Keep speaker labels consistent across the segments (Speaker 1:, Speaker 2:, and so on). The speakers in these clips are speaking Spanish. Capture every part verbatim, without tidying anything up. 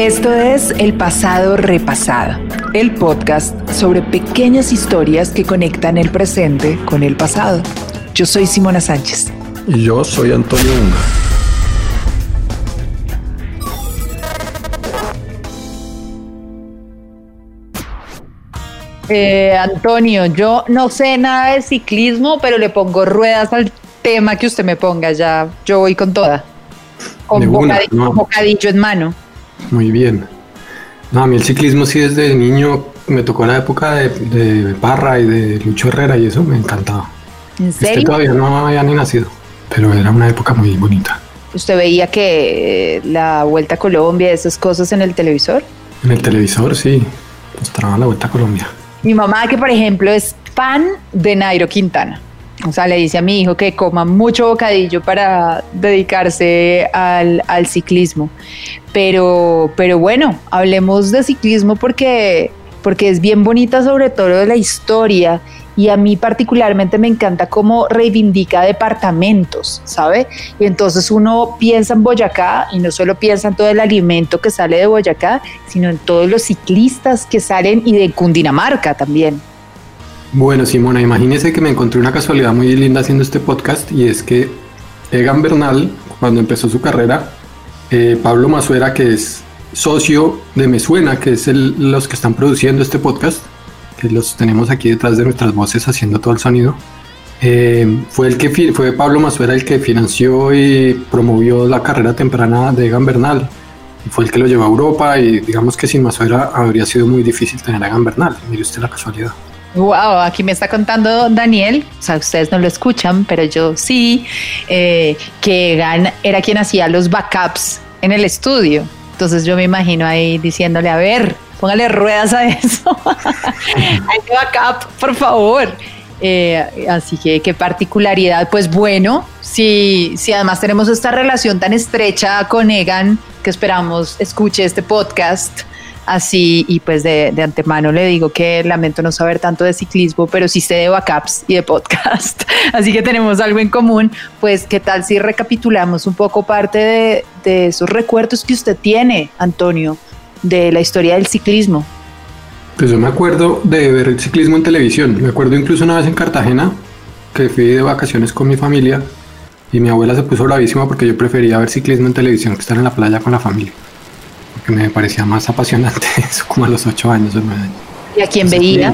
Speaker 1: Esto es El Pasado Repasado, el podcast sobre pequeñas historias que conectan el presente con el pasado. Yo soy Simona Sánchez.
Speaker 2: Y yo soy Antonio Unga.
Speaker 3: Eh, Antonio, yo no sé nada de ciclismo, pero le pongo ruedas al tema que usted me ponga. Ya, yo voy con toda. Con
Speaker 2: una,
Speaker 3: bocadillo,
Speaker 2: no.
Speaker 3: con bocadillo en mano.
Speaker 2: Muy bien. No, a mí el ciclismo sí desde niño me tocó la época de, de Parra y de Lucho Herrera y eso me encantaba.
Speaker 3: ¿En serio?
Speaker 2: Este todavía no había ni nacido, pero era una época muy bonita.
Speaker 3: ¿Usted veía que eh, la Vuelta a Colombia, esas cosas en el televisor?
Speaker 2: En el televisor sí, mostraban la Vuelta a Colombia.
Speaker 3: Mi mamá, que por ejemplo es fan de Nairo Quintana. O sea, le dice a mi hijo que coma mucho bocadillo para dedicarse al, al ciclismo. Pero, pero bueno, hablemos de ciclismo porque, porque es bien bonita, sobre todo de la historia. Y a mí particularmente me encanta cómo reivindica departamentos, ¿sabe? Y entonces uno piensa en Boyacá y no solo piensa en todo el alimento que sale de Boyacá, sino en todos los ciclistas que salen y de Cundinamarca también.
Speaker 2: Bueno, Simona, imagínese que me encontré una casualidad muy linda haciendo este podcast y es que Egan Bernal, cuando empezó su carrera, eh, Pablo Mazuera, que es socio de Me Suena, que es el, los que están produciendo este podcast, que los tenemos aquí detrás de nuestras voces haciendo todo el sonido, eh, fue, el que, fue Pablo Mazuera el que financió y promovió la carrera temprana de Egan Bernal. Fue el que lo llevó a Europa y digamos que sin Mazuera habría sido muy difícil tener a Egan Bernal. Mire usted la casualidad.
Speaker 3: Wow, aquí me está contando Daniel, o sea, ustedes no lo escuchan, pero yo sí, eh, que Egan era quien hacía los backups en el estudio. Entonces yo me imagino ahí diciéndole, a ver, póngale ruedas a eso. Hay que backup, por favor. Eh, así que qué particularidad. Pues bueno, si, si además tenemos esta relación tan estrecha con Egan, que esperamos escuche este podcast. Así, y pues de, de antemano le digo que lamento no saber tanto de ciclismo, pero sí sé de backups y de podcast, así que tenemos algo en común. Pues qué tal si recapitulamos un poco parte de, de esos recuerdos que usted tiene, Antonio, de la historia del ciclismo.
Speaker 2: Pues yo me acuerdo de ver el ciclismo en televisión, me acuerdo incluso una vez en Cartagena, que fui de vacaciones con mi familia y mi abuela se puso bravísima porque yo prefería ver ciclismo en televisión que estar en la playa con la familia. Que me parecía más apasionante eso, como a los ocho años o nueve años.
Speaker 3: ¿Y a quién
Speaker 2: Entonces,
Speaker 3: veía?
Speaker 2: Sí.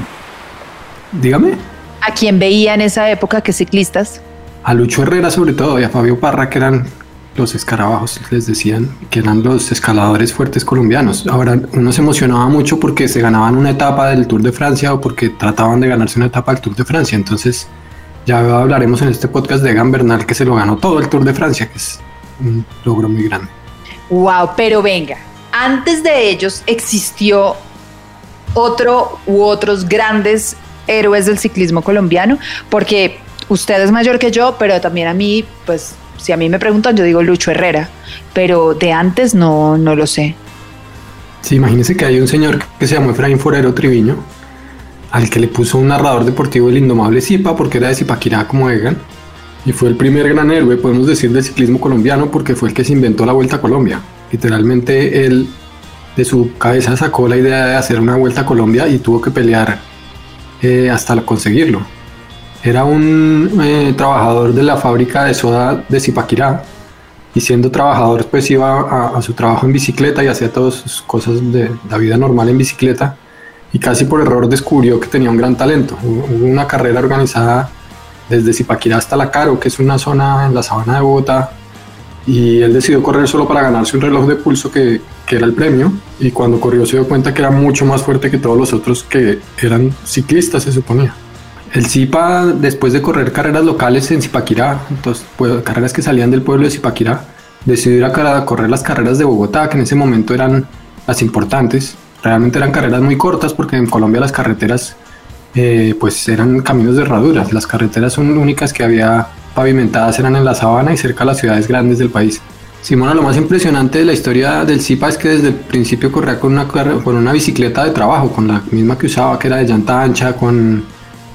Speaker 2: Dígame.
Speaker 3: ¿A quién veía en esa época? ¿Qué ciclistas?
Speaker 2: A Lucho Herrera sobre todo y a Fabio Parra, que eran los escarabajos, les decían, que eran los escaladores fuertes colombianos. Ahora uno se emocionaba mucho porque se ganaban una etapa del Tour de Francia o porque trataban de ganarse una etapa del Tour de Francia. Entonces ya hablaremos en este podcast de Egan Bernal, que se lo ganó todo el Tour de Francia, que es un logro muy grande.
Speaker 3: Wow, pero venga, antes de ellos existió otro u otros grandes héroes del ciclismo colombiano, porque usted es mayor que yo, pero también a mí, pues, si a mí me preguntan, yo digo Lucho Herrera, pero de antes no, no lo sé.
Speaker 2: Sí, imagínese que hay un señor que se llamó Efraín Forero Triviño, al que le puso un narrador deportivo el indomable Zipa, porque era de Zipaquirá como Egan, y fue el primer gran héroe, podemos decir, del ciclismo colombiano, porque fue el que se inventó la Vuelta a Colombia. Literalmente él de su cabeza sacó la idea de hacer una Vuelta a Colombia y tuvo que pelear eh, hasta conseguirlo. Era un eh, trabajador de la fábrica de soda de Zipaquirá y siendo trabajador pues iba a, a su trabajo en bicicleta y hacía todas sus cosas de la vida normal en bicicleta y casi por error descubrió que tenía un gran talento. Hubo una carrera organizada desde Zipaquirá hasta La Caro, que es una zona en la sabana de Bogotá, y él decidió correr solo para ganarse un reloj de pulso que, que era el premio, y cuando corrió se dio cuenta que era mucho más fuerte que todos los otros que eran ciclistas, se suponía. El Zipa, después de correr carreras locales en Zipaquirá, entonces, pues, carreras que salían del pueblo de Zipaquirá, decidió ir a correr las carreras de Bogotá, que en ese momento eran las importantes. Realmente eran carreras muy cortas porque en Colombia las carreteras eh, pues eran caminos de herraduras. Las carreteras son únicas que había pavimentadas eran en la sabana y cerca de las ciudades grandes del país. Simona, lo más impresionante de la historia del Zipa es que desde el principio corría con una, con una bicicleta de trabajo, con la misma que usaba, que era de llanta ancha, con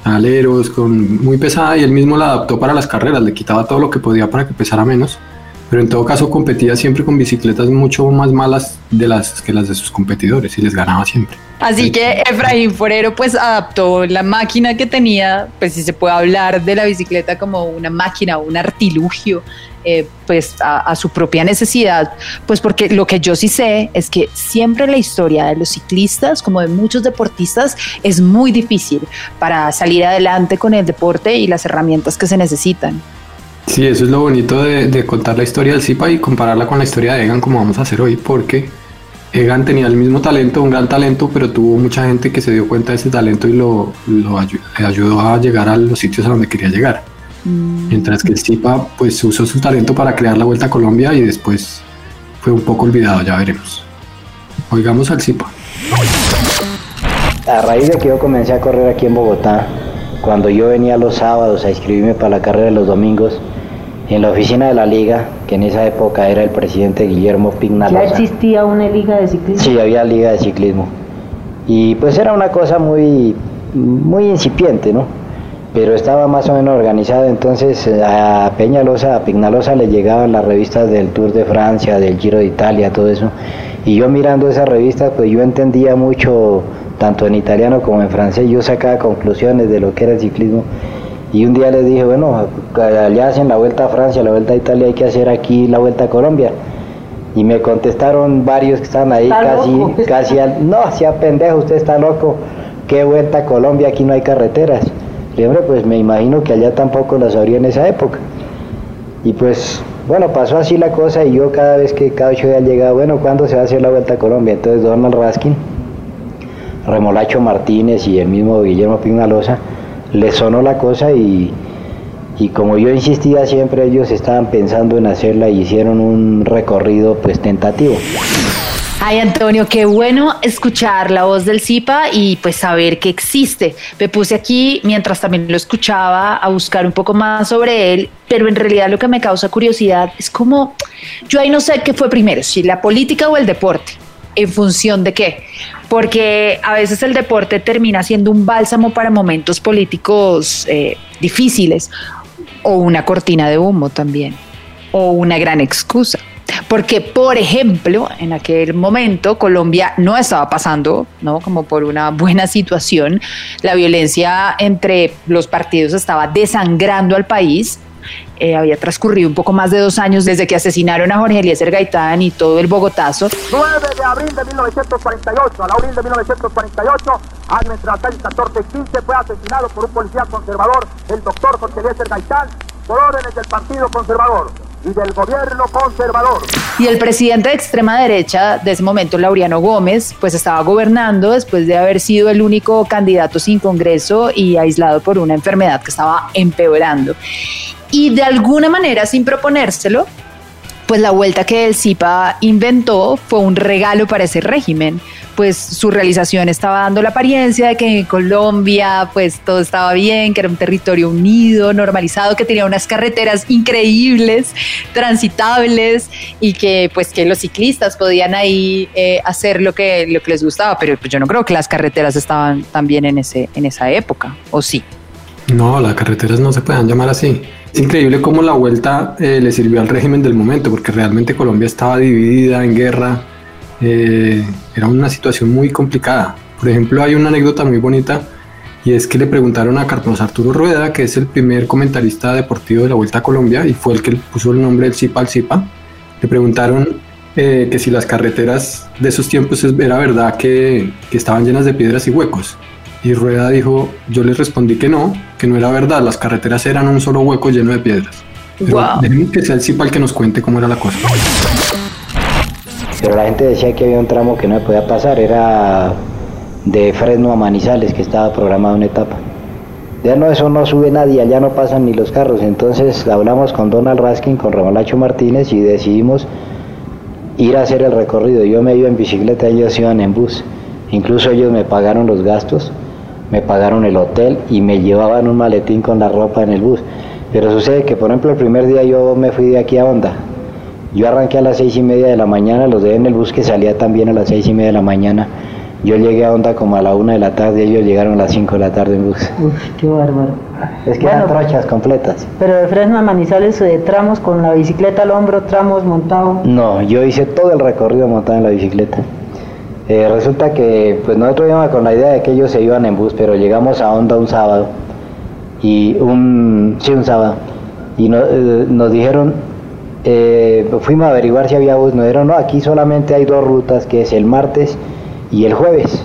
Speaker 2: aleros, con muy pesada, y él mismo la adaptó para las carreras, le quitaba todo lo que podía para que pesara menos. pero en todo caso competía siempre con bicicletas mucho más malas de las que las de sus competidores y les ganaba siempre.
Speaker 3: Así que Efraín Forero pues adaptó la máquina que tenía, pues si se puede hablar de la bicicleta como una máquina, un artilugio, eh, pues a, a su propia necesidad, pues porque lo que yo sí sé es que siempre la historia de los ciclistas, como de muchos deportistas, es muy difícil para salir adelante con el deporte y las herramientas que se necesitan.
Speaker 2: Sí, eso es lo bonito de, de contar la historia del Zipa y compararla con la historia de Egan como vamos a hacer hoy, porque Egan tenía el mismo talento, un gran talento, pero tuvo mucha gente que se dio cuenta de ese talento y lo, lo ayu- le ayudó a llegar a los sitios a donde quería llegar. Mm. Mientras que el Zipa pues usó su talento para crear la Vuelta a Colombia y después fue un poco olvidado, ya veremos. Oigamos al Zipa.
Speaker 4: A raíz de que yo comencé a correr aquí en Bogotá, cuando yo venía los sábados a inscribirme para la carrera de los domingos, en la oficina de la liga, que en esa época era el presidente Guillermo Pignalosa.
Speaker 5: ¿Ya existía una liga de ciclismo?
Speaker 4: Sí, había liga de ciclismo. Y pues era una cosa muy, muy incipiente, ¿no? Pero estaba más o menos organizada, entonces a Peñalosa, a Pignalosa le llegaban las revistas del Tour de Francia, del Giro de Italia, todo eso. Y yo mirando esas revistas, pues yo entendía mucho, tanto en italiano como en francés, yo sacaba conclusiones de lo que era el ciclismo. Y un día les dije, bueno, allá hacen la Vuelta a Francia, la Vuelta a Italia, hay que hacer aquí la Vuelta a Colombia. Y me contestaron varios que estaban ahí casi, casi al, no, sea pendejo, usted está loco, ¿qué Vuelta a Colombia? Aquí no hay carreteras. Y hombre, pues me imagino que allá tampoco las habría en esa época. Y pues, bueno, pasó así la cosa y yo cada vez que cada ocho días llegaba, bueno, ¿cuándo se va a hacer la Vuelta a Colombia? Entonces Donald Raskin, Remolacho Martínez y el mismo Guillermo Pignalosa, les sonó la cosa y, y como yo insistía siempre, ellos estaban pensando en hacerla y hicieron un recorrido pues tentativo.
Speaker 3: Ay, Antonio, qué bueno escuchar la voz del Zipa y pues saber que existe. Me puse aquí, mientras también lo escuchaba, a buscar un poco más sobre él, pero en realidad lo que me causa curiosidad es como, yo ahí no sé qué fue primero, si la política o el deporte. ¿En función de qué? Porque a veces el deporte termina siendo un bálsamo para momentos políticos eh, difíciles, o una cortina de humo también, o una gran excusa. Porque, por ejemplo, en aquel momento Colombia no estaba pasando, ¿no?, como por una buena situación. La violencia entre los partidos estaba desangrando al país. Eh, había transcurrido un poco más de dos años desde que asesinaron a Jorge Eliezer Gaitán y todo el Bogotazo.
Speaker 6: nueve de abril de mil novecientos cuarenta y ocho, al abril de mil novecientos cuarenta y ocho, año entre las seis, catorce y quince, fue asesinado por un policía conservador, el doctor Jorge Eliezer Gaitán, por órdenes del Partido Conservador y del gobierno conservador.
Speaker 3: Y el presidente de extrema derecha de ese momento, Laureano Gómez, pues estaba gobernando después de haber sido el único candidato sin Congreso y aislado por una enfermedad que estaba empeorando. Y de alguna manera, sin proponérselo, pues la vuelta que el Zipa inventó fue un regalo para ese régimen, pues su realización estaba dando la apariencia de que en Colombia pues todo estaba bien, que era un territorio unido, normalizado, que tenía unas carreteras increíbles, transitables y que pues que los ciclistas podían ahí eh, hacer lo que, lo que les gustaba, pero pues yo no creo que las carreteras estaban tan bien en, ese, en esa época, ¿o sí?
Speaker 2: No, las carreteras no se pueden llamar así. Es increíble cómo la vuelta eh, le sirvió al régimen del momento, porque realmente Colombia estaba dividida en guerra, eh, era una situación muy complicada. Por ejemplo, hay una anécdota muy bonita y es que le preguntaron a Carlos Arturo Rueda, que es el primer comentarista deportivo de la Vuelta a Colombia y fue el que puso el nombre del Zipa al Zipa. Le preguntaron eh, que si las carreteras de esos tiempos era verdad que, que estaban llenas de piedras y huecos. Y Rueda dijo, yo les respondí que no, que no era verdad, las carreteras eran un solo hueco lleno de piedras. Pero wow, déjenme que sea el Zipa el que nos cuente cómo era la cosa.
Speaker 4: Pero la gente decía que había un tramo que no se podía pasar, era de Fresno a Manizales, que estaba programada una etapa. Ya no, eso no sube nadie, allá no pasan ni los carros. Entonces hablamos con Donald Raskin, con Remolacho Martínez y decidimos ir a hacer el recorrido. Yo me iba en bicicleta, ellos iban en bus. Incluso ellos me pagaron los gastos, me pagaron el hotel y me llevaban un maletín con la ropa en el bus. Pero sucede que, por ejemplo, el primer día yo me fui de aquí a Honda. Yo arranqué a las seis y media de la mañana, los dejé en el bus que salía también a las seis y media de la mañana. Yo llegué a Honda como a la una de la tarde, ellos llegaron a las cinco de la tarde en bus.
Speaker 5: Uf, qué bárbaro.
Speaker 4: Es que
Speaker 5: Bueno,
Speaker 4: eran trochas completas.
Speaker 5: Pero de Fresno a Manizales, de tramos con la bicicleta al hombro, tramos montado.
Speaker 4: No, yo hice todo el recorrido montado en la bicicleta. Eh, resulta que pues nosotros íbamos con la idea de que ellos se iban en bus, pero llegamos a Honda un sábado y un sí un sábado y no, eh, nos dijeron, eh, fuimos a averiguar si había bus, nos dijeron no, aquí solamente hay dos rutas, que es el martes y el jueves,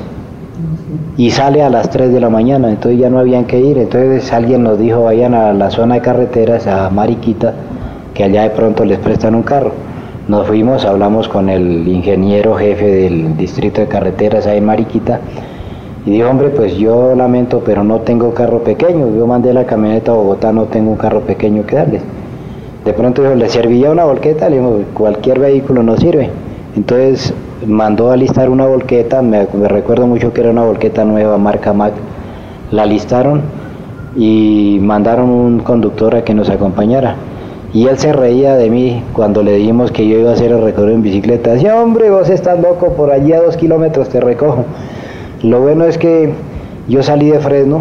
Speaker 4: y sale a las tres de la mañana, entonces ya no habían que ir. Entonces alguien nos dijo vayan a la zona de carreteras, a Mariquita, que allá de pronto les prestan un carro. Nos fuimos, hablamos con el ingeniero jefe del distrito de carreteras ahí en Mariquita y dijo, hombre, pues yo lamento, pero no tengo carro pequeño, yo mandé la camioneta a Bogotá, no tengo un carro pequeño que darles. De pronto dijo, ¿le serviría una volqueta? Le digo, cualquier vehículo nos sirve. Entonces mandó a alistar una volqueta, me, me recuerdo mucho que era una volqueta nueva, marca Mac, la alistaron y mandaron un conductor a que nos acompañara. Y él se reía de mí cuando le dijimos que yo iba a hacer el recorrido en bicicleta. Decía, hombre, vos estás loco, por allí a dos kilómetros te recojo. Lo bueno es que yo salí de Fresno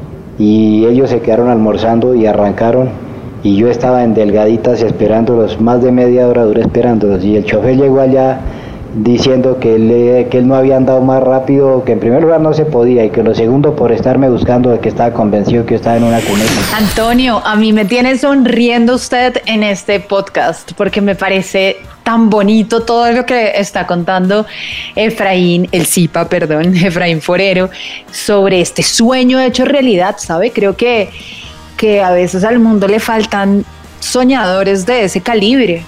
Speaker 4: y ellos se quedaron almorzando y arrancaron. Y yo estaba en Delgaditas esperándolos, más de media hora duré esperándolos. Y el chofer llegó allá diciendo que él, que él no había andado más rápido, que en primer lugar no se podía, y que lo segundo por estarme buscando, de que estaba convencido que yo estaba en una cuneta.
Speaker 3: Antonio, a mí me tiene sonriendo usted en este podcast porque me parece tan bonito todo lo que está contando Efraín, el Zipa, perdón, Efraín Forero, sobre este sueño hecho realidad, ¿sabe? Creo que, que a veces al mundo le faltan soñadores de ese calibre,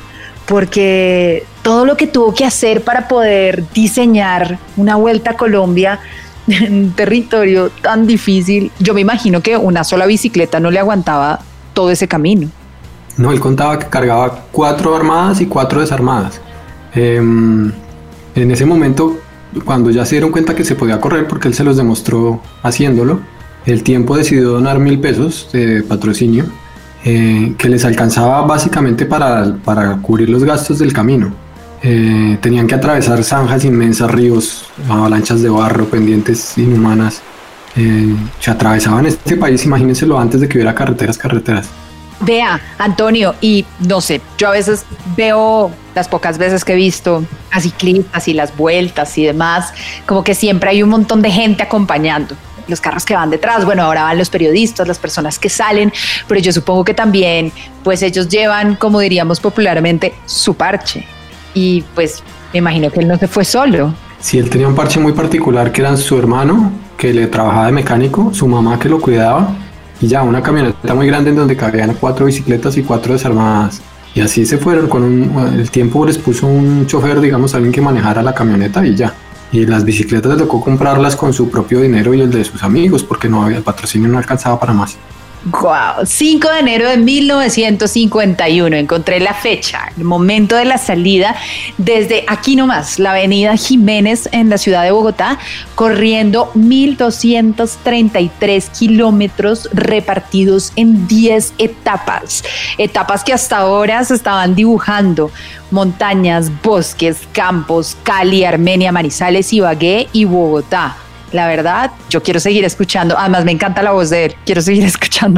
Speaker 3: porque todo lo que tuvo que hacer para poder diseñar una vuelta a Colombia en un territorio tan difícil, yo me imagino que una sola bicicleta no le aguantaba todo ese camino.
Speaker 2: No, él contaba que cargaba cuatro armadas y cuatro desarmadas. Eh, en ese momento, cuando ya se dieron cuenta que se podía correr, porque él se los demostró haciéndolo, el tiempo decidió donar mil pesos de patrocinio, eh, que les alcanzaba básicamente para, para cubrir los gastos del camino. Eh, tenían que atravesar zanjas inmensas, ríos, avalanchas de barro, pendientes inhumanas. Eh, se atravesaban este país, imagínenselo, antes de que hubiera carreteras, carreteras.
Speaker 3: Vea, Antonio, y no sé, yo a veces veo, las pocas veces que he visto a ciclistas y las vueltas y demás, como que siempre hay un montón de gente acompañando. Los carros que van detrás, bueno, ahora van los periodistas, las personas que salen, pero yo supongo que también, pues ellos llevan, como diríamos popularmente, su parche. Y pues me imagino que él no se fue solo.
Speaker 2: Sí, él tenía un parche muy particular, que era su hermano, que le trabajaba de mecánico, su mamá que lo cuidaba, y ya una camioneta muy grande en donde cabían cuatro bicicletas y cuatro desarmadas. Y así se fueron, con un, el tiempo les puso un chofer, digamos, alguien que manejara la camioneta y ya. Y las bicicletas le tocó comprarlas con su propio dinero y el de sus amigos, porque no había, el patrocinio no alcanzaba para más.
Speaker 3: Wow, cinco de enero de mil novecientos cincuenta y uno, encontré la fecha, el momento de la salida desde aquí nomás, la avenida Jiménez en la ciudad de Bogotá, corriendo mil doscientos treinta y tres kilómetros repartidos en diez etapas, etapas que hasta ahora se estaban dibujando: montañas, bosques, campos, Cali, Armenia, Manizales, Ibagué y Bogotá. La verdad, yo quiero seguir escuchando. Además, me encanta la voz de él. Quiero seguir escuchando.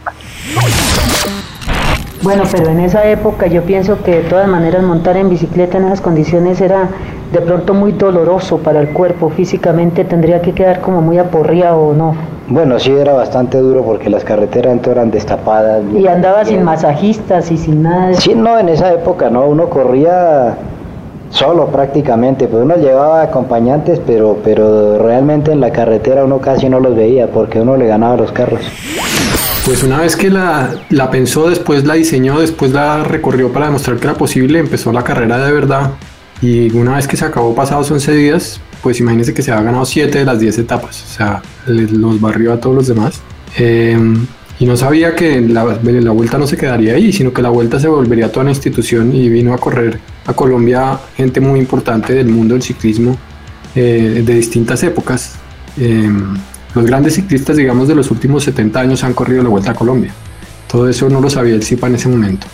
Speaker 5: Bueno, pero en esa época yo pienso que de todas maneras montar en bicicleta en esas condiciones era de pronto muy doloroso para el cuerpo. Físicamente tendría que quedar como muy aporreado, ¿o no?
Speaker 4: Bueno, sí, era bastante duro porque las carreteras entonces eran destapadas.
Speaker 5: Y andaba sin masajistas y sin nada de...
Speaker 4: Sí, no, en esa época no, uno corría solo prácticamente, pues uno llevaba acompañantes, pero, pero realmente en la carretera uno casi no los veía porque uno le ganaba los carros.
Speaker 2: Pues una vez que la, la pensó, después la diseñó, después la recorrió para demostrar que era posible, empezó la carrera de verdad. Y una vez que se acabó pasados once días, pues imagínense que se había ganado siete de las diez etapas, o sea, los barrió a todos los demás. Eh, y no sabía que la, la vuelta no se quedaría ahí, sino que la vuelta se volvería toda una institución, y vino a correr a Colombia gente muy importante del mundo del ciclismo, eh, de distintas épocas. Eh, los grandes ciclistas, digamos, de los últimos setenta años han corrido la Vuelta a Colombia. Todo eso no lo sabía el Zipa en ese momento.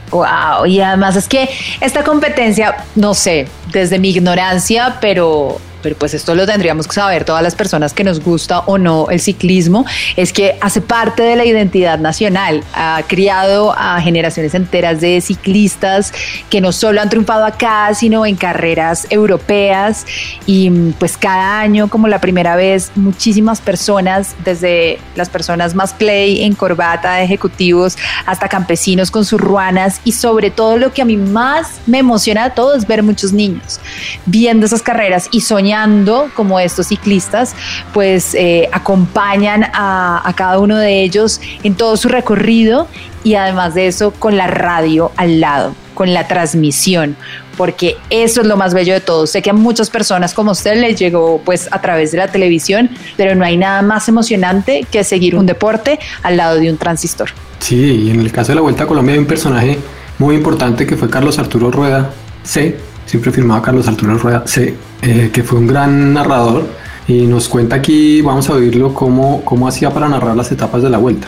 Speaker 3: Wow, y además es que esta competencia, no sé, desde mi ignorancia, pero pero pues esto lo tendríamos que saber todas las personas que nos gusta o no el ciclismo, es que hace parte de la identidad nacional, ha criado a generaciones enteras de ciclistas que no solo han triunfado acá, sino en carreras europeas, y pues cada año, como la primera vez, muchísimas personas, desde las personas más play en corbata, ejecutivos, hasta campesinos con sus ruanas, y sobre todo lo que a mí más me emociona de todo es ver muchos niños viendo esas carreras y soñando como estos ciclistas, pues eh, acompañan a, a cada uno de ellos en todo su recorrido, y además de eso con la radio al lado, con la transmisión, porque eso es lo más bello de todo. Sé que a muchas personas como usted les llegó pues a través de la televisión, pero no hay nada más emocionante que seguir un deporte al lado de un transistor.
Speaker 2: Sí, y en el caso de la Vuelta a Colombia hay un personaje muy importante que fue Carlos Arturo Rueda C, siempre firmaba Carlos Arturo Rueda C, eh, que fue un gran narrador, y nos cuenta aquí, vamos a oírlo, cómo, cómo hacía para narrar las etapas de la Vuelta.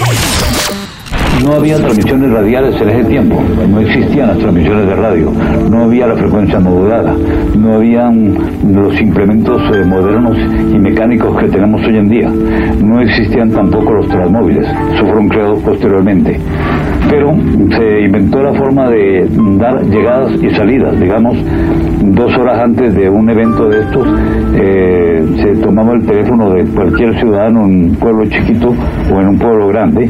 Speaker 7: No había transmisiones radiales en ese tiempo, no existían las transmisiones de radio, no había la frecuencia modulada, no habían los implementos eh, modernos y mecánicos que tenemos hoy en día, no existían tampoco los transmóviles, eso fueron creados posteriormente. Pero se inventó la forma de dar llegadas y salidas, digamos, dos horas antes de un evento de estos, eh, se tomaba el teléfono de cualquier ciudadano en un pueblo chiquito o en un pueblo grande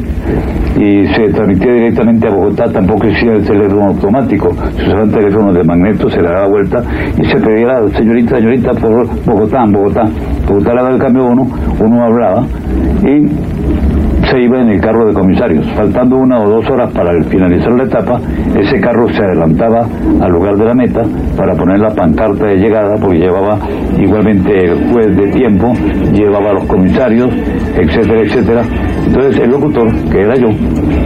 Speaker 7: y se transmitía directamente a Bogotá. Tampoco existía el teléfono automático, se usaban teléfonos de magneto, se le daba vuelta y se pedía, señorita, señorita, por Bogotá, Bogotá. Bogotá le daba el cambio a uno, uno hablaba y se iba en el carro de comisarios. Faltando una o dos horas para finalizar la etapa, ese carro se adelantaba al lugar de la meta para poner la pancarta de llegada, porque llevaba igualmente el juez de tiempo, llevaba a los comisarios, etcétera, etcétera. Entonces el locutor, que era yo,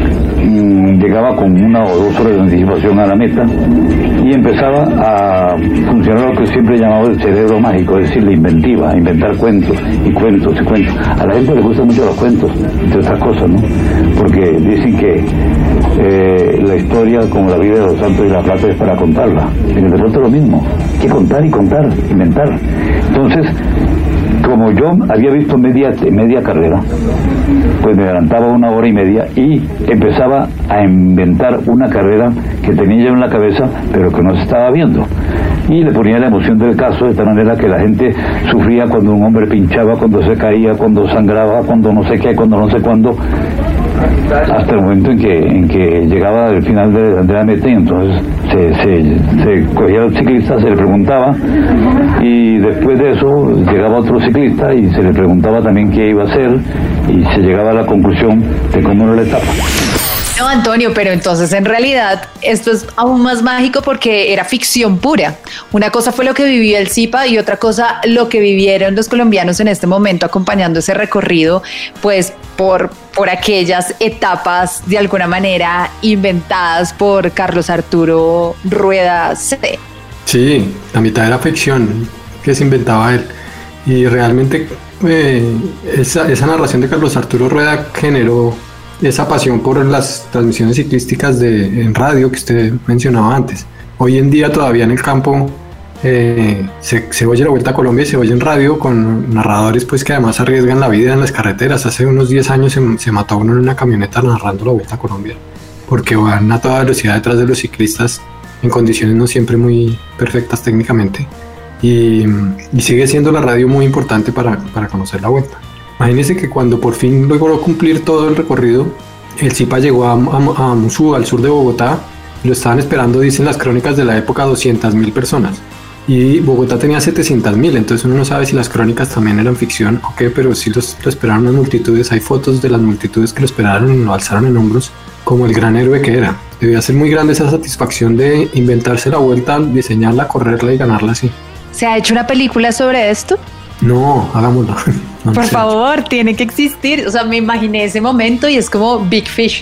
Speaker 7: mmm, llegaba con una o dos horas de anticipación a la meta y empezaba a funcionar lo que siempre llamaba el cerebro mágico, es decir, la inventiva, inventar cuentos y cuentos y cuentos. A la gente le gustan mucho los cuentos, entre otras cosas, ¿no? Porque dicen que eh, la historia, como la vida de los santos y la plata, es para contarla. En el deporte es lo mismo, hay que contar y contar, inventar. Entonces, como yo había visto media, media carrera, pues me adelantaba una hora y media y empezaba a inventar una carrera que tenía yo en la cabeza, pero que no se estaba viendo. Y le ponía la emoción del caso, de tal manera que la gente sufría cuando un hombre pinchaba, cuando se caía, cuando sangraba, cuando no sé qué, cuando no sé cuándo, hasta el momento en que en que llegaba el final de, de la meta, y entonces se, se, se cogía al ciclista, se le preguntaba, y después de eso llegaba otro ciclista y se le preguntaba también qué iba a hacer, y se llegaba a la conclusión de cómo era la etapa.
Speaker 3: No, Antonio, pero entonces en realidad esto es aún más mágico porque era ficción pura. Una cosa fue lo que vivió el Zipa y otra cosa lo que vivieron los colombianos en este momento acompañando ese recorrido, pues por, por aquellas etapas de alguna manera inventadas por Carlos Arturo Rueda C.
Speaker 2: Sí, la mitad era ficción que se inventaba él, y realmente eh, esa, esa narración de Carlos Arturo Rueda generó esa pasión por las transmisiones ciclísticas de, en radio que usted mencionaba antes. Hoy en día todavía en el campo eh, se, se oye la Vuelta a Colombia y se oye en radio con narradores pues que además arriesgan la vida en las carreteras. Hace unos diez años se, se mató uno en una camioneta narrando la Vuelta a Colombia, porque van a toda velocidad detrás de los ciclistas en condiciones no siempre muy perfectas técnicamente, y, y sigue siendo la radio muy importante para, para conocer la Vuelta. Imagínense que cuando por fin logró cumplir todo el recorrido, el Zipa llegó a, a, a Musú, al sur de Bogotá, y lo estaban esperando, dicen las crónicas de la época, doscientas mil personas. Y Bogotá tenía setecientas mil, entonces uno no sabe si las crónicas también eran ficción o qué, pero sí los, lo esperaron las multitudes. Hay fotos de las multitudes que lo esperaron y lo alzaron en hombros como el gran héroe que era. Debía ser muy grande esa satisfacción de inventarse la Vuelta, diseñarla, correrla y ganarla así.
Speaker 3: ¿Se ha hecho una película sobre esto?
Speaker 2: No, hagámoslo. No,
Speaker 3: Por
Speaker 2: no
Speaker 3: favor, tiene que existir. O sea, me imaginé ese momento y es como Big Fish.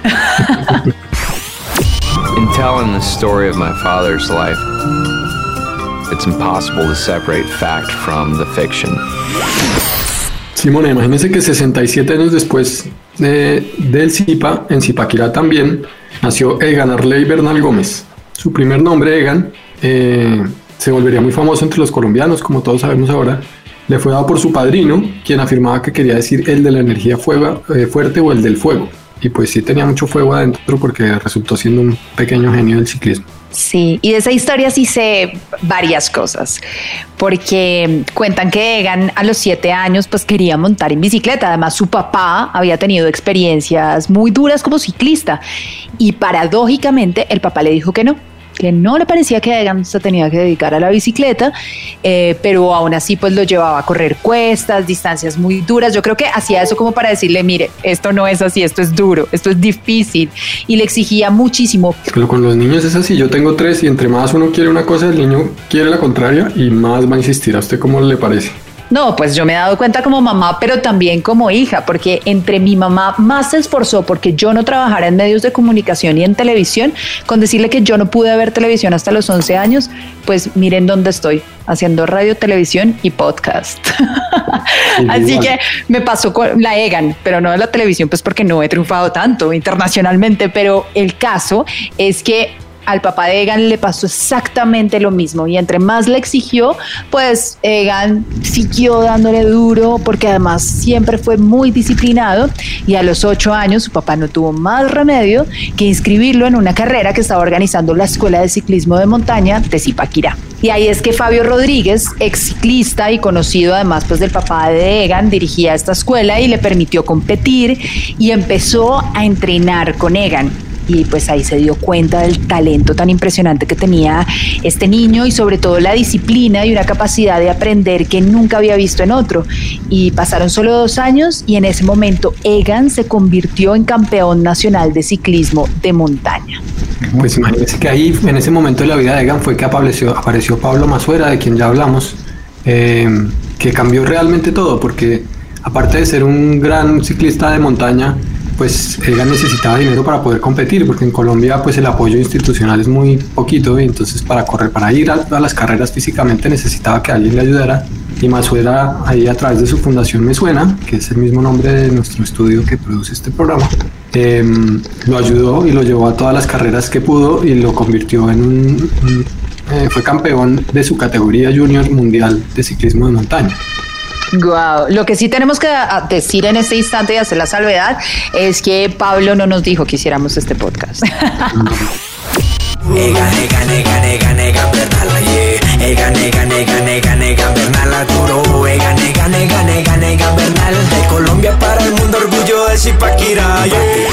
Speaker 8: In telling the story of my father's life, it's impossible to separate fact from the fiction.
Speaker 2: Simona, imagínense que sesenta y siete años después de, del Zipa, en Zipaquirá también, nació Egan Arley Bernal Gómez. Su primer nombre, Egan, eh, se volvería muy famoso entre los colombianos, como todos sabemos ahora, le fue dado por su padrino, quien afirmaba que quería decir el de la energía fuego, eh, fuerte o el del fuego. Y pues sí tenía mucho fuego adentro porque resultó siendo un pequeño genio del ciclismo.
Speaker 3: Sí, y de esa historia sí sé varias cosas, porque cuentan que Egan a los siete años pues quería montar en bicicleta. Además su papá había tenido experiencias muy duras como ciclista y paradójicamente el papá le dijo que no, que no le parecía que Egan se tenía que dedicar a la bicicleta, eh, pero aún así pues lo llevaba a correr cuestas, distancias muy duras. Yo creo que hacía eso como para decirle, mire, esto no es así, esto es duro, esto es difícil, y le exigía muchísimo.
Speaker 2: Pero con los niños es así, yo tengo tres y entre más uno quiere una cosa, el niño quiere la contraria y más va a insistir. ¿A usted cómo le parece?
Speaker 3: No, pues yo me he dado cuenta como mamá, pero también como hija, porque entre mi mamá más se esforzó porque yo no trabajara en medios de comunicación y en televisión, con decirle que yo no pude ver televisión hasta los once años, pues miren dónde estoy, haciendo radio, televisión y podcast. Sí, así igual. Que me pasó con la Egan, pero no de la televisión, pues porque no he triunfado tanto internacionalmente, pero el caso es que al papá de Egan le pasó exactamente lo mismo y entre más le exigió, pues Egan siguió dándole duro porque además siempre fue muy disciplinado y a los ocho años su papá no tuvo más remedio que inscribirlo en una carrera que estaba organizando la Escuela de Ciclismo de Montaña de Zipaquirá. Y ahí es que Fabio Rodríguez, ex ciclista y conocido además pues del papá de Egan, dirigía esta escuela y le permitió competir y empezó a entrenar con Egan. Y pues ahí se dio cuenta del talento tan impresionante que tenía este niño y sobre todo la disciplina y una capacidad de aprender que nunca había visto en otro. Y pasaron solo dos años y en ese momento Egan se convirtió en campeón nacional de ciclismo de montaña.
Speaker 2: Pues imagínense que ahí en ese momento de la vida de Egan fue que apareció, apareció Pablo Masuera, de quien ya hablamos, eh, que cambió realmente todo porque aparte de ser un gran ciclista de montaña, pues Egan necesitaba dinero para poder competir, porque en Colombia pues el apoyo institucional es muy poquito y entonces para correr, para ir a, a las carreras físicamente necesitaba que alguien le ayudara y Masuera ahí a través de su fundación Me Suena, que es el mismo nombre de nuestro estudio que produce este programa, eh, lo ayudó y lo llevó a todas las carreras que pudo y lo convirtió en un, un eh, fue campeón de su categoría junior mundial de ciclismo de montaña.
Speaker 3: Wow. Lo que sí tenemos que decir en este instante y hacer la salvedad es que Pablo no nos dijo que hiciéramos este podcast.
Speaker 9: De Colombia para el mundo, orgullo de Zipaquirá.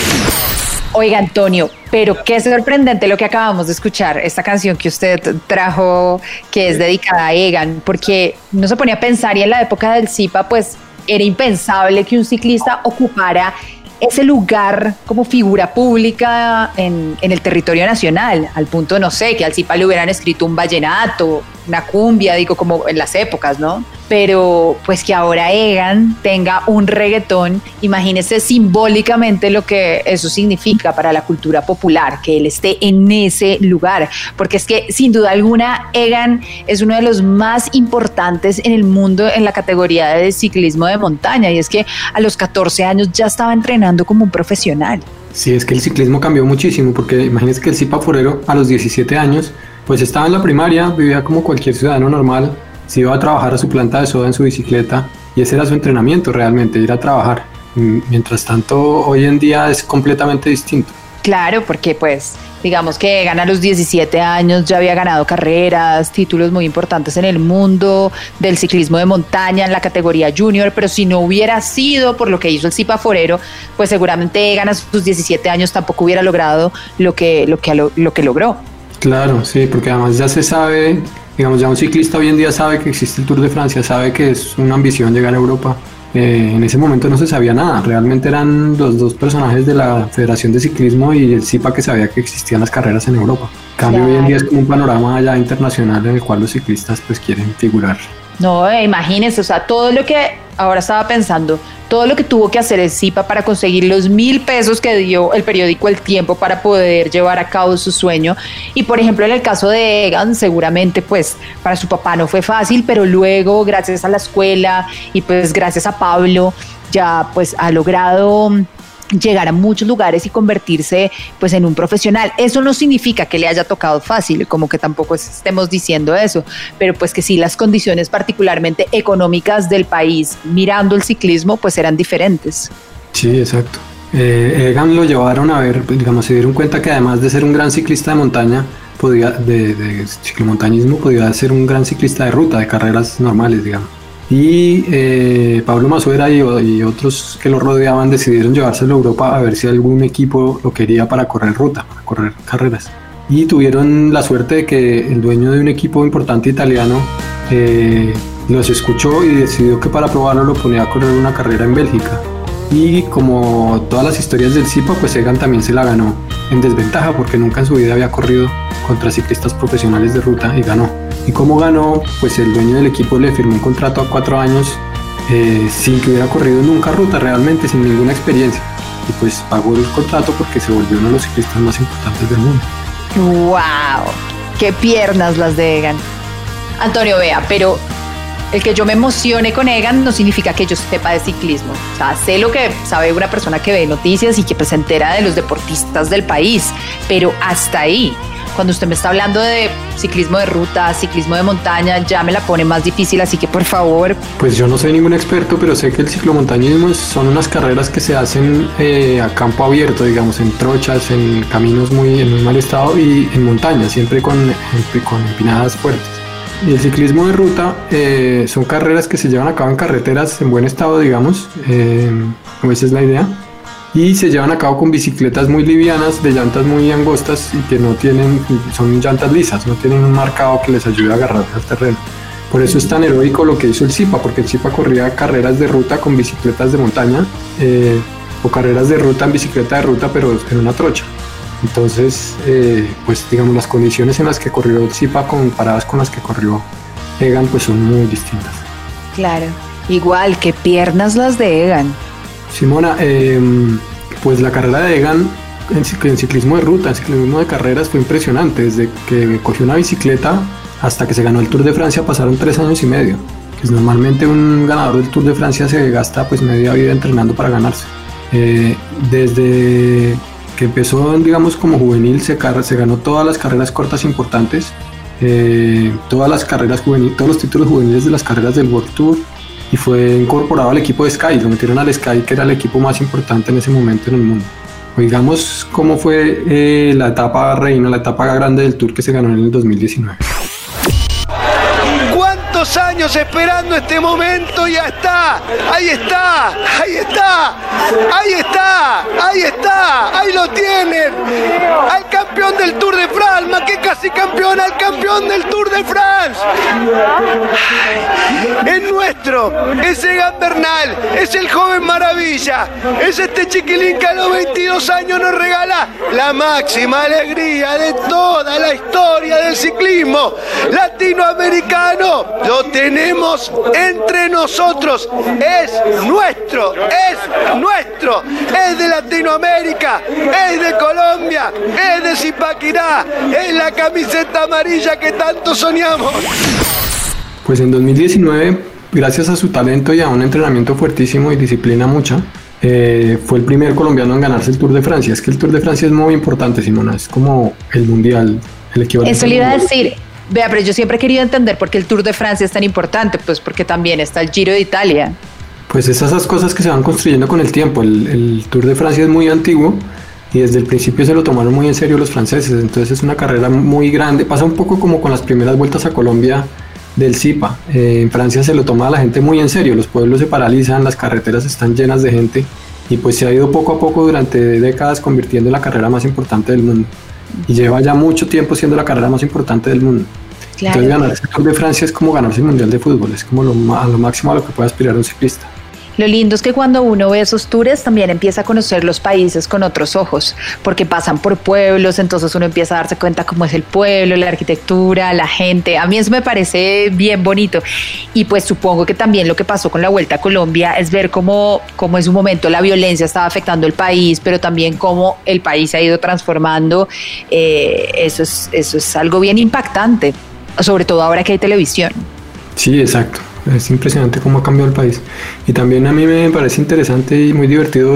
Speaker 3: Oiga, Antonio, pero qué sorprendente lo que acabamos de escuchar, esta canción que usted trajo, que es dedicada a Egan, porque uno se ponía a pensar y en la época del Zipa, pues era impensable que un ciclista ocupara ese lugar como figura pública en, en el territorio nacional, al punto, no sé, que al Zipa le hubieran escrito un vallenato, una cumbia, digo, como en las épocas, ¿no? Pero pues que ahora Egan tenga un reggaetón, imagínese simbólicamente lo que eso significa para la cultura popular, que él esté en ese lugar, porque es que sin duda alguna Egan es uno de los más importantes en el mundo en la categoría de ciclismo de montaña, y es que a los catorce años ya estaba entrenando como un profesional.
Speaker 2: Sí, es que el ciclismo cambió muchísimo, porque imagínense que el Zipa Forero a los diecisiete años pues estaba en la primaria, vivía como cualquier ciudadano normal, se iba a trabajar a su planta de soda en su bicicleta y ese era su entrenamiento realmente, ir a trabajar. Mientras tanto, hoy en día es completamente distinto.
Speaker 3: Claro, porque pues digamos que Egan a los diecisiete años ya había ganado carreras, títulos muy importantes en el mundo del ciclismo de montaña en la categoría junior, pero si no hubiera sido por lo que hizo el Zipa Forero, pues seguramente Egan a sus diecisiete años tampoco hubiera logrado lo que, lo que, lo, lo que logró.
Speaker 2: Claro, sí, porque además ya se sabe, digamos, ya un ciclista hoy en día sabe que existe el Tour de Francia, sabe que es una ambición llegar a Europa. Eh, en ese momento no se sabía nada, realmente eran los dos personajes de la Federación de Ciclismo y el Zipa que sabía que existían las carreras en Europa. En cambio, claro, hoy en día es como un panorama ya internacional en el cual los ciclistas pues quieren figurar.
Speaker 3: No, eh, imagínense, o sea, todo lo que ahora estaba pensando, todo lo que tuvo que hacer el Zipa para conseguir los mil pesos que dio el periódico El Tiempo para poder llevar a cabo su sueño. Y por ejemplo, en el caso de Egan, seguramente pues para su papá no fue fácil, pero luego gracias a la escuela y pues gracias a Pablo ya pues ha logrado llegar a muchos lugares y convertirse pues en un profesional. Eso no significa que le haya tocado fácil, como que tampoco estemos diciendo eso, pero pues que sí, las condiciones particularmente económicas del país mirando el ciclismo pues eran diferentes.
Speaker 2: Sí, exacto. Eh, Egan lo llevaron a ver, digamos, se dieron cuenta que además de ser un gran ciclista de montaña, podía, de, de ciclomontañismo, podía ser un gran ciclista de ruta, de carreras normales, digamos. Y eh, Pablo Masuera y, y otros que lo rodeaban decidieron llevárselo a Europa a ver si algún equipo lo quería para correr ruta, para correr carreras. Y tuvieron la suerte de que el dueño de un equipo importante italiano eh, los escuchó y decidió que para probarlo lo ponía a correr una carrera en Bélgica. Y como todas las historias del Zipa, pues Egan también se la ganó en desventaja porque nunca en su vida había corrido contra ciclistas profesionales de ruta y ganó. ¿Y cómo ganó? Pues el dueño del equipo le firmó un contrato a cuatro años eh, sin que hubiera corrido nunca ruta, realmente sin ninguna experiencia. Y pues pagó el contrato porque se volvió uno de los ciclistas más importantes del mundo.
Speaker 3: ¡Wow! ¡Qué piernas las de Egan! Antonio, vea, pero el que yo me emocione con Egan no significa que yo sepa de ciclismo. O sea, sé lo que sabe una persona que ve noticias y que pues, se entera de los deportistas del país, pero hasta ahí. Cuando usted me está hablando de ciclismo de ruta, ciclismo de montaña, ya me la pone más difícil, así que por favor.
Speaker 2: Pues yo no soy ningún experto, pero sé que el ciclomontañismo son unas carreras que se hacen eh, a campo abierto, digamos, en trochas, en caminos muy en muy mal estado y en montaña, siempre con, con empinadas fuertes. Y el ciclismo de ruta eh, son carreras que se llevan a cabo en carreteras en buen estado, digamos, eh, esa es la idea. Y se llevan a cabo con bicicletas muy livianas, de llantas muy angostas y que no tienen, son llantas lisas, no tienen un marcado que les ayude a agarrar al terreno. Por eso es tan heroico lo que hizo el Zipa, porque el Zipa corría carreras de ruta con bicicletas de montaña eh, o carreras de ruta en bicicleta de ruta, pero en una trocha. Entonces, eh, pues digamos, las condiciones en las que corrió el Zipa comparadas con las que corrió Egan, pues son muy distintas.
Speaker 3: Claro, igual, qué piernas las de Egan.
Speaker 2: Simona, eh, pues la carrera de Egan en, en ciclismo de ruta, en ciclismo de carreras fue impresionante. Desde que cogió una bicicleta hasta que se ganó el Tour de Francia pasaron tres años y medio. Pues normalmente un ganador del Tour de Francia se gasta pues media vida entrenando para ganarse. Eh, desde que empezó, digamos, como juvenil, se, se ganó todas las carreras cortas importantes, eh, todas las carreras juveniles, todos los títulos juveniles de las carreras del World Tour. Y fue incorporado al equipo de Sky, lo metieron al Sky, que era el equipo más importante en ese momento en el mundo. Oigamos cómo fue eh, la etapa reina, la etapa grande del Tour que se ganó en el dos mil diecinueve.
Speaker 10: ¿Cuántos años esperando este momento? Ya está, ahí está, ahí está, ahí está, ahí está, ahí lo tienen. Al campeón del Tour de France, más que casi campeón, al campeón del Tour de France. Es nuestro, es Egan Bernal, es el joven maravilla, es este chiquilín que a los veintidós años nos regala la máxima alegría de toda la historia del ciclismo latinoamericano. Lo tenemos entre nosotros, es nuestro, es nuestro, es de Latinoamérica, es de Colombia, es de Zipaquirá, es la camiseta amarilla que tanto soñamos.
Speaker 2: Pues en dos mil diecinueve, gracias a su talento y a un entrenamiento fuertísimo y disciplina mucha, eh, fue el primer colombiano en ganarse el Tour de Francia. Es que el Tour de Francia es muy importante, Simona, es como el mundial, el equivalente.
Speaker 3: Eso le iba a decir. Vea, pero yo siempre he querido entender por qué el Tour de Francia es tan importante, pues porque también está el Giro de Italia.
Speaker 2: Pues esas, esas cosas que se van construyendo con el tiempo. El, el Tour de Francia es muy antiguo y desde el principio se lo tomaron muy en serio los franceses, entonces es una carrera muy grande. Pasa un poco como con las primeras vueltas a Colombia del Zipa. Eh, en Francia se lo toma a la gente muy en serio, los pueblos se paralizan, las carreteras están llenas de gente y pues se ha ido poco a poco durante décadas convirtiendo en la carrera más importante del mundo. Y lleva ya mucho tiempo siendo la carrera más importante del mundo. Claro. Entonces ganar el Tour de Francia es como ganarse el Mundial de Fútbol, es como lo, a lo máximo a lo que puede aspirar un ciclista.
Speaker 3: Lo lindo es que cuando uno ve esos tours también empieza a conocer los países con otros ojos, porque pasan por pueblos, entonces uno empieza a darse cuenta cómo es el pueblo, la arquitectura, la gente. A mí eso me parece bien bonito. Y pues supongo que también lo que pasó con la Vuelta a Colombia es ver cómo, cómo en su momento la violencia estaba afectando el país, pero también cómo el país se ha ido transformando. Eh, eso es, eso es algo bien impactante, sobre todo ahora que hay televisión.
Speaker 2: Sí, exacto. Es impresionante cómo ha cambiado el país. Y también a mí me parece interesante y muy divertido ver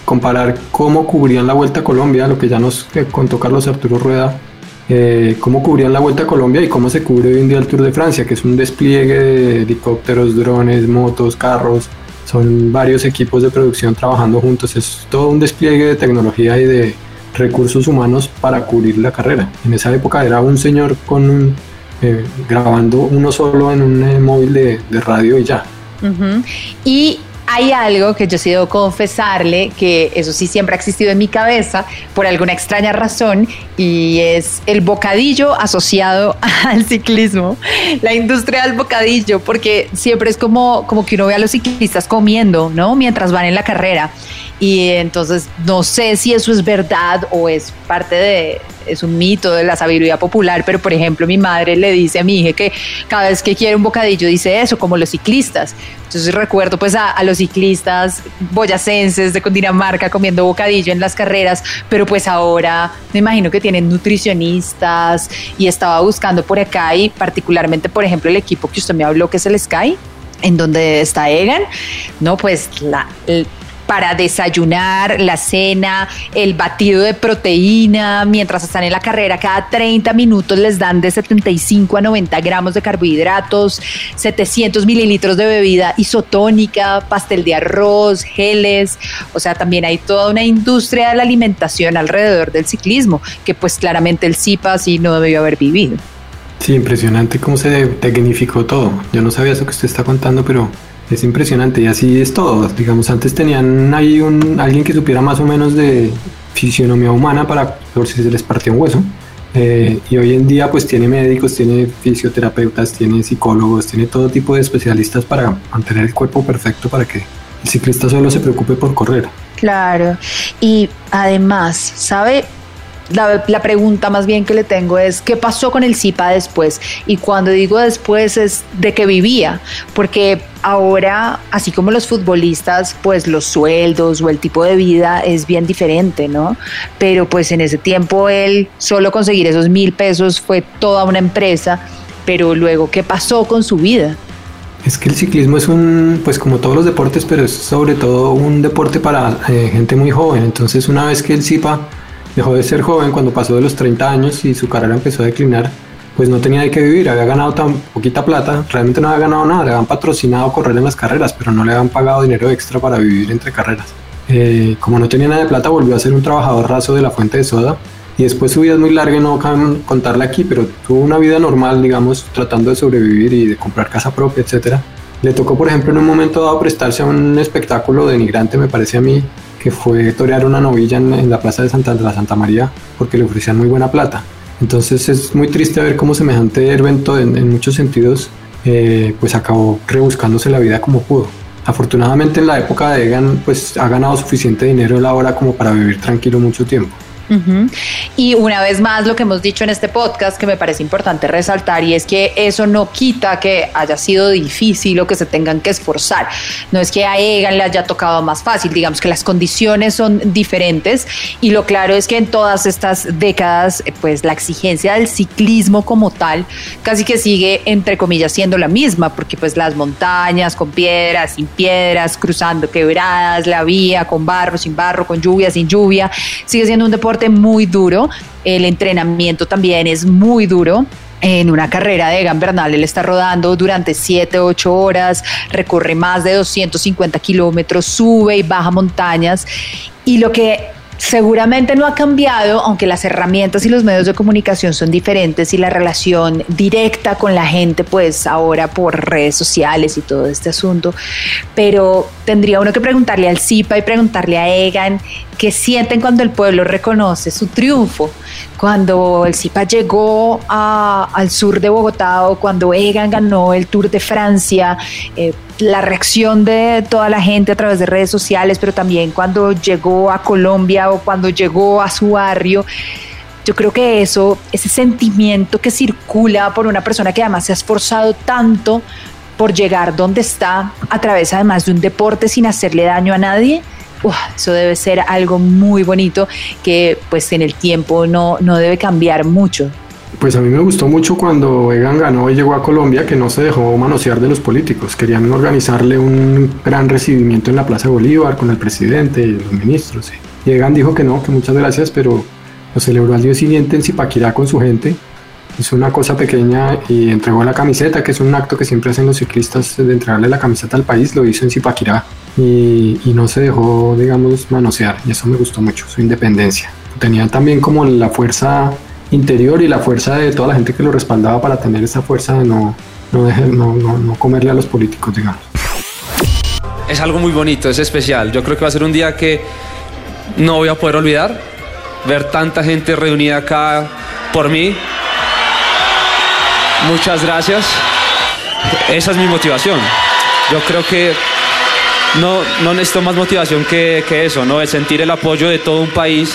Speaker 2: comparar cómo cubrían la Vuelta a Colombia, lo que ya nos eh, contó Carlos Arturo Rueda, eh, cómo cubrían la Vuelta a Colombia y cómo se cubre hoy en día el Tour de Francia, que es un despliegue de helicópteros, drones, motos, carros. Son varios equipos de producción trabajando juntos, es todo un despliegue de tecnología y de recursos humanos para cubrir la carrera. En esa época era un señor con un, eh, grabando uno solo en un eh, móvil de, de radio y ya.
Speaker 3: Uh-huh. Y hay algo que yo sí debo confesarle, que eso sí siempre ha existido en mi cabeza por alguna extraña razón, y es el bocadillo asociado al ciclismo, la industria del bocadillo, porque siempre es como, como que uno ve a los ciclistas comiendo, ¿no? Mientras van en la carrera. Y entonces no sé si eso es verdad o es parte de, es un mito de la sabiduría popular, pero por ejemplo mi madre le dice a mi hija que cada vez que quiere un bocadillo dice eso, como los ciclistas. Entonces recuerdo pues a, a los ciclistas boyacenses de Cundinamarca comiendo bocadillo en las carreras, pero pues ahora me imagino que tienen nutricionistas, y estaba buscando por acá y particularmente por ejemplo el equipo que usted me habló, que es el Sky, en donde está Egan, no, pues la... El, para desayunar, la cena, el batido de proteína, mientras están en la carrera, cada treinta minutos les dan de setenta y cinco a noventa gramos de carbohidratos, setecientos mililitros de bebida isotónica, pastel de arroz, geles. O sea, también hay toda una industria de la alimentación alrededor del ciclismo, que pues claramente el C I P A sí no debió haber vivido.
Speaker 2: Sí, impresionante cómo se tecnificó todo. Yo no sabía eso que usted está contando, pero es impresionante, y así es todo. Digamos, antes tenían ahí un, alguien que supiera más o menos de fisionomía humana para por si se les partía un hueso, eh, y hoy en día pues tiene médicos, tiene fisioterapeutas, tiene psicólogos, tiene todo tipo de especialistas para mantener el cuerpo perfecto, para que el ciclista solo se preocupe por correr.
Speaker 3: Claro, y además, ¿sabe? La, la pregunta más bien que le tengo es ¿qué pasó con el C I P A después? Y cuando digo después es de qué vivía, porque ahora, así como los futbolistas, pues los sueldos o el tipo de vida es bien diferente, ¿no? Pero pues en ese tiempo él solo conseguir esos mil pesos fue toda una empresa, pero luego ¿qué pasó con su vida?
Speaker 2: Es que el ciclismo es un, pues como todos los deportes, pero es sobre todo un deporte para eh, gente muy joven. Entonces una vez que el C I P A dejó de ser joven, cuando pasó de los treinta años y su carrera empezó a declinar, pues no tenía de qué vivir, había ganado tan poquita plata, realmente no había ganado nada, le habían patrocinado correr en las carreras, pero no le habían pagado dinero extra para vivir entre carreras. Eh, como no tenía nada de plata, volvió a ser un trabajador raso de la fuente de soda, y después su vida es muy larga y no can contarla aquí, pero tuvo una vida normal, digamos, tratando de sobrevivir y de comprar casa propia, etcétera. Le tocó, por ejemplo, en un momento dado prestarse a un espectáculo denigrante, me parece a mí, que fue torear una novilla en, en la plaza de Santa, de la Santa María, porque le ofrecían muy buena plata. Entonces es muy triste ver cómo semejante evento en, en muchos sentidos eh, pues acabó rebuscándose la vida como pudo. Afortunadamente en la época de Egan pues ha ganado suficiente dinero él ahora como para vivir tranquilo mucho tiempo.
Speaker 3: Uh-huh. Y una vez más lo que hemos dicho en este podcast, que me parece importante resaltar, y es que eso no quita que haya sido difícil o que se tengan que esforzar. No es que a Egan le haya tocado más fácil, digamos que las condiciones son diferentes, y lo claro es que en todas estas décadas pues la exigencia del ciclismo como tal casi que sigue entre comillas siendo la misma, porque pues las montañas con piedras, sin piedras, cruzando quebradas, la vía con barro, sin barro, con lluvia, sin lluvia, sigue siendo un deporte muy duro. El entrenamiento también es muy duro. En una carrera de Egan Bernal él está rodando durante siete, ocho horas, recorre más de doscientos cincuenta kilómetros, sube y baja montañas, y lo que seguramente no ha cambiado, aunque las herramientas y los medios de comunicación son diferentes y la relación directa con la gente pues ahora por redes sociales y todo este asunto, pero tendría uno que preguntarle al C I P A y preguntarle a Egan qué sienten cuando el pueblo reconoce su triunfo, cuando el C I P A llegó a, al sur de Bogotá, o cuando Egan ganó el Tour de Francia, eh, la reacción de toda la gente a través de redes sociales, pero también cuando llegó a Colombia o cuando llegó a su barrio. Yo creo que eso, ese sentimiento que circula por una persona que además se ha esforzado tanto por llegar donde está, a través además de un deporte sin hacerle daño a nadie, uf, eso debe ser algo muy bonito que pues en el tiempo no, no debe cambiar mucho.
Speaker 2: Pues a mí me gustó mucho cuando Egan ganó y llegó a Colombia, que no se dejó manosear de los políticos. Querían organizarle un gran recibimiento en la Plaza Bolívar con el presidente y los ministros. ¿sí? Y Egan dijo que no, que muchas gracias, pero lo celebró al día siguiente en Zipaquirá con su gente. Hizo una cosa pequeña y entregó la camiseta, que es un acto que siempre hacen los ciclistas de entregarle la camiseta al país. Lo hizo en Zipaquirá y, y no se dejó, digamos, manosear. Y eso me gustó mucho, su independencia. Tenía también como la fuerza interior y la fuerza de toda la gente que lo respaldaba para tener esa fuerza de no, no, dejar, no, no, no comerle a los políticos, digamos.
Speaker 11: Es algo muy bonito, es especial. Yo creo que va a ser un día que no voy a poder olvidar. Ver tanta gente reunida acá por mí. Muchas gracias. Esa es mi motivación. Yo creo que no, no necesito más motivación que, que eso, ¿no? El sentir el apoyo de todo un país.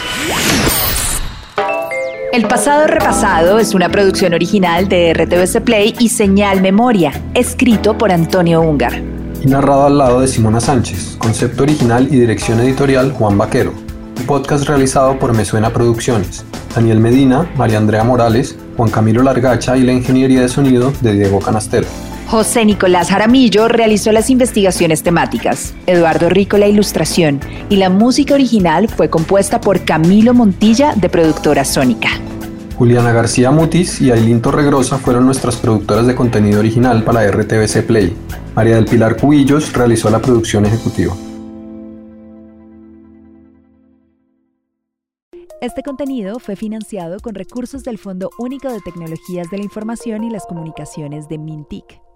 Speaker 1: El pasado repasado es una producción original de R T V C Play y Señal Memoria, escrito por Antonio Úngar.
Speaker 2: Y narrado al lado de Simona Sánchez, concepto original y dirección editorial Juan Vaquero. Un podcast realizado por Me Suena Producciones. Daniel Medina, María Andrea Morales, Juan Camilo Largacha y la ingeniería de sonido de Diego Canastero.
Speaker 1: José Nicolás Jaramillo realizó las investigaciones temáticas, Eduardo Rico la ilustración y la música original fue compuesta por Camilo Montilla de Productora Sónica.
Speaker 2: Juliana García Mutis y Ailín Torregrosa fueron nuestras productoras de contenido original para R T V C Play. María del Pilar Cubillos realizó la producción ejecutiva.
Speaker 1: Este contenido fue financiado con recursos del Fondo Único de Tecnologías de la Información y las Comunicaciones de MinTIC.